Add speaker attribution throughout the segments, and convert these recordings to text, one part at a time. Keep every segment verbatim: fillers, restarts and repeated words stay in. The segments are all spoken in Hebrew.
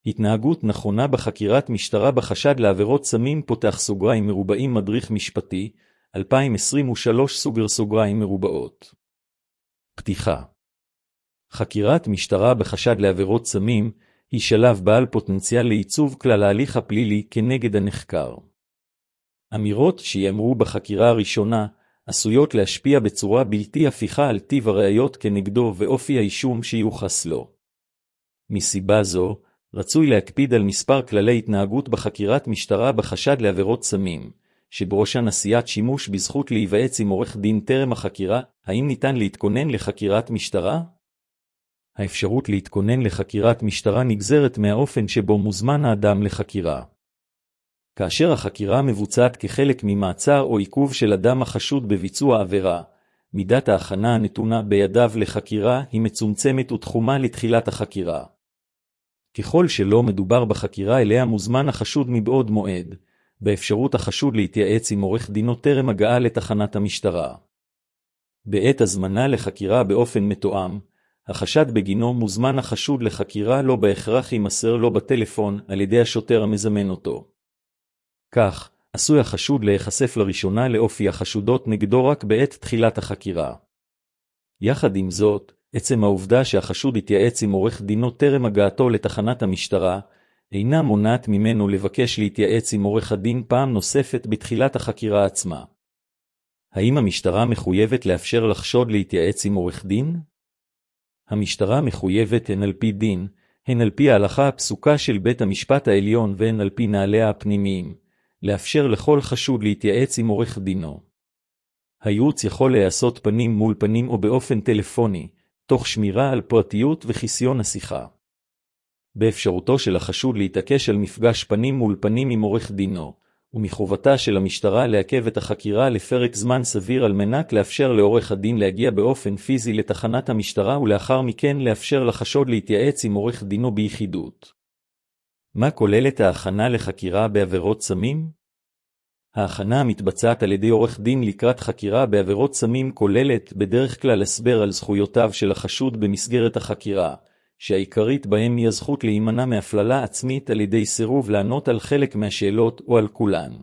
Speaker 1: התנהגות נכונה בחקירת משטרה בחשד לעבירות סמים פותח סוגריים מרובעים מדריך משפטי, אלפיים עשרים ושלוש סוגר סוגריים מרובעות. פתיחה. חקירת משטרה בחשד לעבירות סמים היא שלב בעל פוטנציאל לעיצוב כלל ההליך הפלילי כנגד הנחקר. אמירות שיאמרו בחקירה הראשונה עשויות להשפיע בצורה בלתי הפיכה על טיב הראיות כנגדו ואופי האישום שיוחס לו. מסיבה זו, רצוי להקפיד על מספר כללי התנהגות בחקירת משטרה בחשד לעבירות סמים, שבראשן עשיית שימוש בזכות להיוועץ עם עורך דין טרם החקירה. האם ניתן להתכונן לחקירת משטרה? האפשרות להתכונן לחקירת משטרה נגזרת מהאופן שבו מוזמן האדם לחקירה. כאשר החקירה מבוצעת כחלק ממעצר או עיכוב של אדם החשוד בביצוע עבירה, מידת ההכנה הנתונה בידיו לחקירה היא מצומצמת ותחומה לתחילת החקירה. ככל שלא מדובר בחקירה אליה מוזמן החשוד מבעוד מועד, באפשרות החשוד להתייעץ עם עורך דינו טרם הגעה לתחנת המשטרה. בעת הזמנה לחקירה באופן מתואם, החשד בגינו מוזמן החשוד לחקירה לא בהכרח יימסר לו בטלפון על ידי השוטר המזמן אותו. כך, עשוי החשוד להיחשף לראשונה לאופי החשודות נגדו רק בעת תחילת החקירה. יחד עם זאת, עצם העובדה שהחשוד התייעץ עם עורך דינו טרם הגעתו לתחנת המשטרה, אינה מונעת ממנו לבקש להתייעץ עם עורך הדין פעם נוספת בתחילת החקירה עצמה. האם המשטרה מחויבת לאפשר לחשוד להתייעץ עם עורך דין? המשטרה מחויבת הן על פי דין, הן על פי ההלכה הפסוקה של בית המשפט העליון והן על פי נהליה הפנימיים, לאפשר לכל חשוד להתייעץ עם עורך דינו. הייעוץ יכול להיעשות פנים מול פנים או באופן טלפוני, תוך שמירה על פרטיות וחיסיון השיחה. באפשרותו של החשוד להתעקש על מפגש פנים מול פנים עם עורך דינו, ומחובתה של המשטרה לעכב את החקירה לפרק זמן סביר על מנת לאפשר לעורך הדין להגיע באופן פיזי לתחנת המשטרה ולאחר מכן לאפשר לחשוד להתייעץ עם עורך דינו ביחידות. מה כוללת ההכנה לחקירה בעבירות סמים? ההכנה המתבצעת על ידי עורך דין לקראת חקירה בעבירות סמים כוללת בדרך כלל הסבר על זכויותיו של החשוד במסגרת החקירה, שהעיקרית בהם היא הזכות להימנע מהפללה עצמית על ידי סירוב לענות על חלק מהשאלות או על כולן.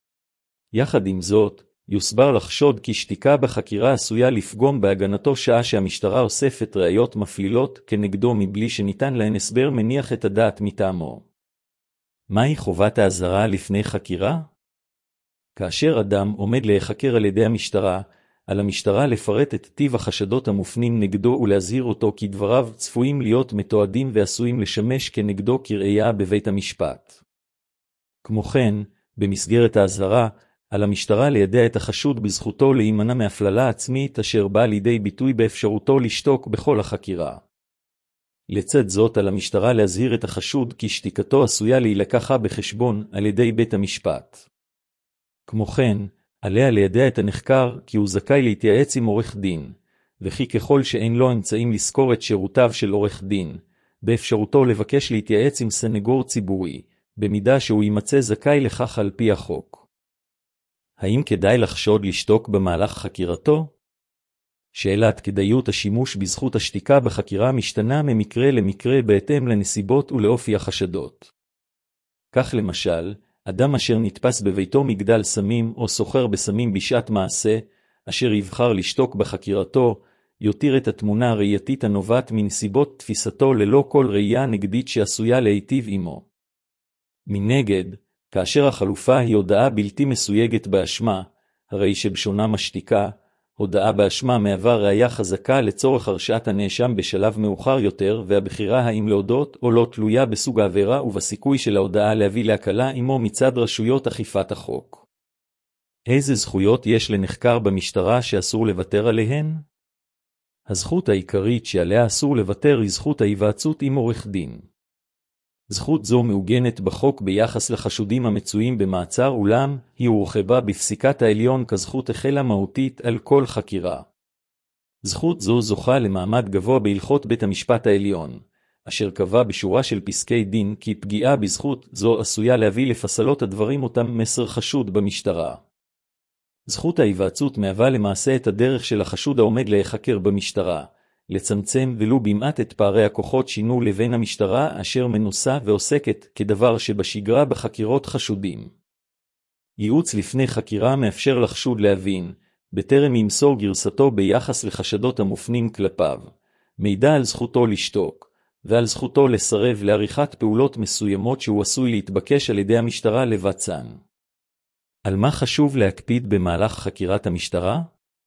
Speaker 1: יחד עם זאת, יוסבר לחשוד כי שתיקה בחקירה עשויה לפגום בהגנתו שעה שהמשטרה אוספת ראיות מפלילות כנגדו מבלי שניתן להן הסבר מניח את הדעת מטעמו. מהי חובת האזהרה לפני חקירה? כאשר אדם עומד להיחקר על ידי המשטרה, על המשטרה לפרט את טיב החשדות המופנים נגדו ולהזהיר אותו כי דבריו צפויים להיות מתועדים ועשויים לשמש כנגדו כראיה בבית המשפט. כמו כן, במסגרת האזהרה, על המשטרה לידע את החשוד בזכותו להימנע מהפללה עצמית אשר באה לידי ביטוי באפשרותו לשתוק בכל החקירה. לצד זאת על המשטרה להזהיר את החשוד כי שתיקתו עשויה להילקחה בחשבון על ידי בית המשפט. כמו כן, עליה לידע את הנחקר כי הוא זכאי להתייעץ עם עורך דין, וכי ככל שאין לו אמצעים לזכור את שירותיו של עורך דין, באפשרותו לבקש להתייעץ עם סנגור ציבורי, במידה שהוא יימצא זכאי לכך על פי החוק. האם כדאי לחשוד לשתוק במהלך חקירתו? שאלת כדאיות השימוש בזכות השתיקה בחקירה משתנה ממקרה למקרה בהתאם לנסיבות ולאופי החשדות. כך למשל, אדם אשר נתפס בביתו מגדל סמים או סוחר בסמים בשעת מעשה, אשר יבחר לשתוק בחקירתו, יותיר את התמונה הראייתית הנובעת מנסיבות תפיסתו ללא כל ראייה נגדית שעשויה להיטיב עמו. מנגד, כאשר החלופה היא הודעה בלתי מסויגת באשמה, הרי שבשונה משתיקה, הודעה באשמה מהווה ראיה חזקה לצורך הרשעת הנאשם בשלב מאוחר יותר, והבחירה האם להודות או לא תלויה בסוג העבירה ובסיכוי של ההודעה להביא להקלה עמו מצד רשויות אכיפת החוק. איזה זכויות יש לנחקר במשטרה שאסור לוותר עליהן? הזכות העיקרית שעליה אסור לוותר היא זכות ההיוועצות עם עורך דין. זכות זו מעוגנת בחוק ביחס לחשודים המצויים במעצר, אולם היא הורחבה בפסיקת העליון כזכות החלה מהותית על כל חקירה. זכות זו זוכה למעמד גבוה בהלכות בית המשפט העליון, אשר קבע בשורה של פסקי דין כי פגיעה בזכות זו עשויה להביא לפסלות הדברים אותם מסר חשוד במשטרה. זכות ההיוועצות מהווה למעשה את הדרך של החשוד העומד להיחקר במשטרה, לצמצם ולו במעט את פערי הכוחות שינו לבין המשטרה אשר מנוסה ועוסקת כדבר שבשגרה בחקירות חשודים. ייעוץ לפני חקירה מאפשר לחשוד להבין, בטרם ימסור גרסתו ביחס לחשדות המופנים כלפיו, מידע על זכותו לשתוק, ועל זכותו לסרב לעריכת פעולות מסוימות שהוא עשוי להתבקש על ידי המשטרה לבצען. על מה חשוב להקפיד במהלך חקירת המשטרה?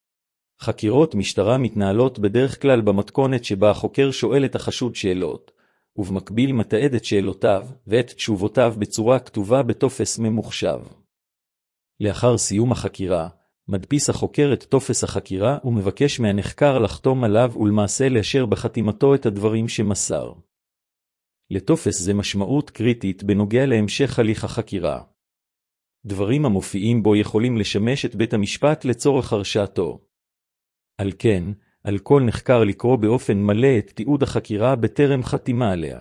Speaker 1: חקירות משטרה מתנהלות בדרך כלל במתכונת שבה החוקר שואל את החשוד שאלות, ובמקביל מתעד את שאלותיו ואת תשובותיו בצורה כתובה בטופס ממוחשב. לאחר סיום החקירה, מדפיס החוקר את טופס החקירה ומבקש מהנחקר לחתום עליו ולמעשה לאשר בחתימתו את הדברים שמסר. לטופס זה משמעות קריטית בנוגע להמשך הליך החקירה. דברים המופיעים בו יכולים לשמש את בית המשפט לצורך הרשעתו. על כן, על כל נחקר לקרוא באופן מלא את תיעוד החקירה בטרם חתימה עליה.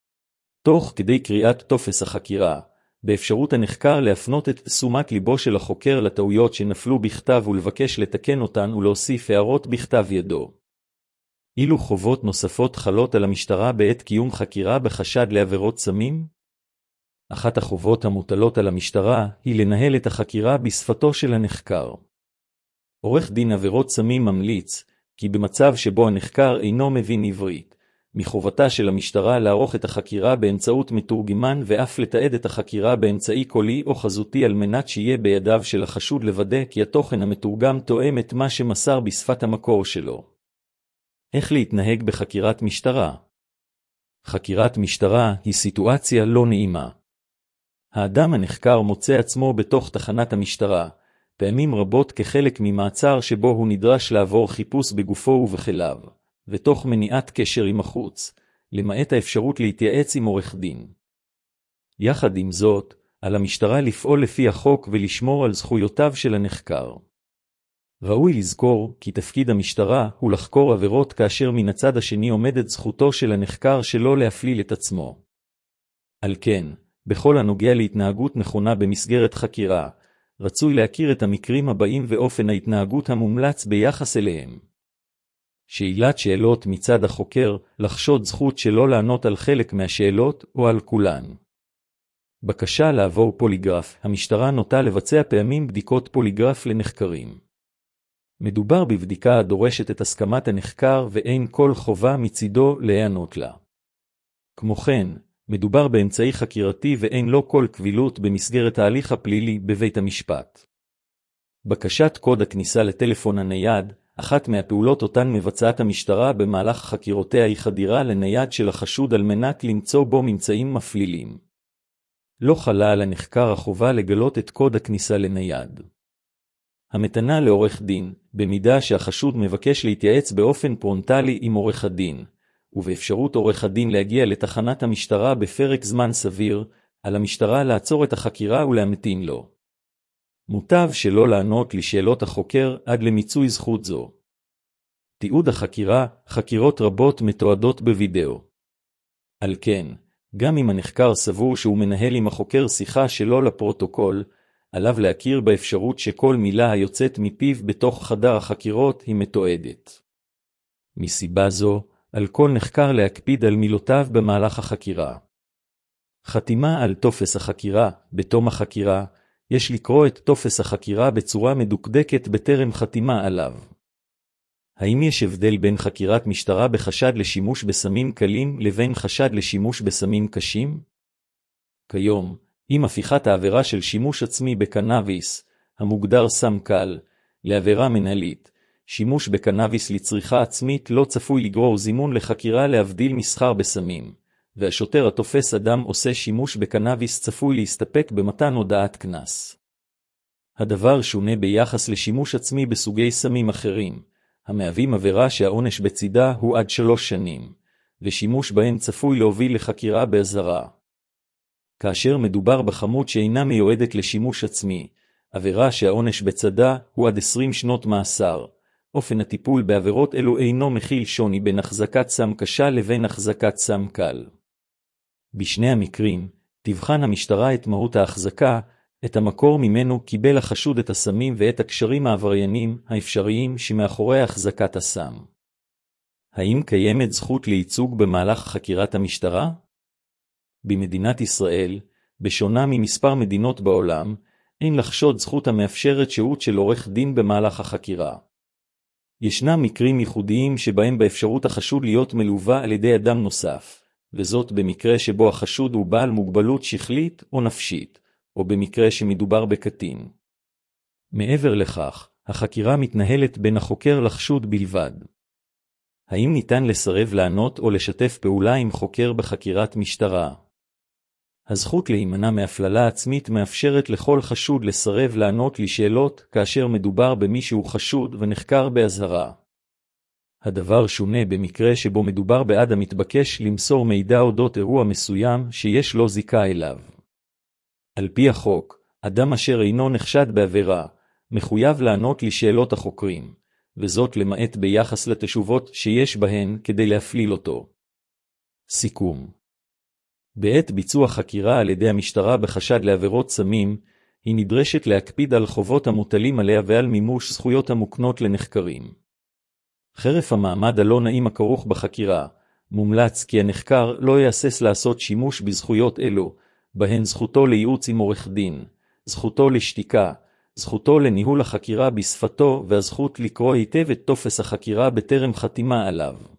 Speaker 1: תוך כדי קריאת טופס החקירה, באפשרות הנחקר להפנות את תשומת ליבו של החוקר לטעויות שנפלו בכתב ולבקש לתקן אותן ולהוסיף הערות בכתב ידו. אילו חובות נוספות חלות על המשטרה בעת קיום חקירה בחשד לעבירות סמים? אחת החובות המוטלות על המשטרה היא לנהל את החקירה בשפתו של הנחקר. עורך דין עבירות סמים ממליץ כי במצב שבו הנחקר אינו מבין עברית, מחובתה של המשטרה לערוך את החקירה באמצעות מתורגמן ואף לתעד את החקירה באמצעי קולי או חזותי על מנת שיהיה בידיו של החשוד לוודא כי התוכן המתורגם תואם את מה שמסר בשפת המקור שלו. איך להתנהג בחקירת משטרה? חקירת משטרה היא סיטואציה לא נעימה. האדם הנחקר מוצא עצמו בתוך תחנת המשטרה, פעמים רבות כחלק ממעצר שבו הוא נדרש לעבור חיפוש בגופו ובכליו, ותוך מניעת קשר עם החוץ, למעט האפשרות להתייעץ עם עורך דין. יחד עם זאת, על המשטרה לפעול לפי החוק ולשמור על זכויותיו של הנחקר. ראוי לזכור כי תפקיד המשטרה הוא לחקור עבירות כאשר מן הצד השני עומדת זכותו של הנחקר שלא להפליל את עצמו. על כן, בכל הנוגע להתנהגות נכונה במסגרת חקירה, רצוי להכיר את המקרים הבאים ואופן ההתנהגות המומלץ ביחס אליהם. שאלת שאלות מצד החוקר, לחשוד זכות שלא לענות על חלק מהשאלות או על כולן. בקשה לעבור פוליגרף, המשטרה נוטה לבצע פעמים בדיקות פוליגרף לנחקרים. מדובר בבדיקה הדורשת את הסכמת הנחקר ואין כל חובה מצידו להיענות לה. כמו כן, מדובר באמצעי חקירתי ואין לו כל קבילות במסגרת ההליך הפלילי בבית המשפט. בקשת קוד הכניסה לטלפון הנייד, אחת מהפעולות אותן מבצעת המשטרה במהלך חקירותיה היא חדירה לנייד של החשוד על מנת למצוא בו ממצאים מפלילים. לא חלה על הנחקר החובה לגלות את קוד הכניסה לנייד. המתנה לעורך דין, במידה שהחשוד מבקש להתייעץ באופן פרונטלי עם עורך הדין, ובאפשרות עורך הדין להגיע לתחנת המשטרה בפרק זמן סביר, על המשטרה לעצור את החקירה ולהמתין לו. מוטב שלא לענות לשאלות החוקר עד למיצוי זכות זו. תיעוד החקירה, חקירות רבות מתועדות בווידאו. על כן, גם אם הנחקר סבור שהוא מנהל עם החוקר שיחה שלא לפרוטוקול, עליו להכיר באפשרות שכל מילה היוצאת מפיו בתוך חדר החקירות היא מתועדת. מסיבה זו, על כל נחקר להקפיד על מילותיו במהלך החקירה. חתימה על טופס החקירה, בתום החקירה, יש לקרוא את טופס החקירה בצורה מדוקדקת בטרם חתימה עליו. האם יש הבדל בין חקירת משטרה בחשד לשימוש בסמים קלים לבין חשד לשימוש בסמים קשים? כיום, עם הפיכת העבירה של שימוש עצמי בקנאביס, המוגדר סם קל, לעבירה מנהלית, שימוש בקנאביס לצריכה עצמית לא צפוי לגרור זימון לחקירה להבדיל מסחר בסמים, והשוטר התופס אדם עושה שימוש בקנאביס צפוי להסתפק במתן הודעת קנס. הדבר שונה ביחס לשימוש עצמי בסוגי סמים אחרים, המהווים עבירה שהעונש בצידה הוא עד שלוש שנים, ושימוש בהם צפוי להוביל לחקירה באזהרה. כאשר מדובר בחמות שאינה מיועדת לשימוש עצמי, עבירה שהעונש בצדה הוא עד עשרים שנות מאסר. אופן הטיפול בעבירות אלו אינו מכיל שוני בין החזקת סם קשה לבין החזקת סם קל. בשני המקרים, תבחן המשטרה את מהות ההחזקה, את המקור ממנו קיבל החשוד את הסמים ואת הקשרים העבריינים האפשריים שמאחורי החזקת הסם. האם קיימת זכות לייצוג במהלך חקירת המשטרה? במדינת ישראל, בשונה ממספר מדינות בעולם, אין לחשוד זכות המאפשרת שהות של עורך דין במהלך החקירה. ישנם מקרים ייחודיים שבהם באפשרות החשוד להיות מלווה על ידי אדם נוסף, וזאת במקרה שבו החשוד הוא בעל מוגבלות שכלית או נפשית, או במקרה שמדובר בקטין. מעבר לכך, החקירה מתנהלת בין החוקר לחשוד בלבד. האם ניתן לסרב לענות או לשתף פעולה עם חוקר בחקירת משטרה? הזכות להימנע מהפללה עצמית מאפשרת לכל חשוד לסרב לענות לשאלות כאשר מדובר במישהו חשוד ונחקר באזהרה. הדבר שונה במקרה שבו מדובר באדם מתבקש למסור מידע אודות אירוע מסוים שיש לו זיקה אליו. על פי החוק, אדם אשר אינו נחשד בעבירה, מחויב לענות לשאלות החוקרים, וזאת למעט ביחס לתשובות שיש בהן כדי להפליל אותו. סיכום. בעת ביצוע חקירה על ידי המשטרה בחשד לעבירות סמים, היא נדרשת להקפיד על חובות המוטלים עליה ועל מימוש זכויות המוקנות לנחקרים. חרף המעמד הלא נעים הכרוך בחקירה, מומלץ כי הנחקר לא יהסס לעשות שימוש בזכויות אלו, בהן זכותו לייעוץ עם עורך דין, זכותו לשתיקה, זכותו לניהול החקירה בשפתו והזכות לקרוא היטב את טופס החקירה בטרם חתימה עליו.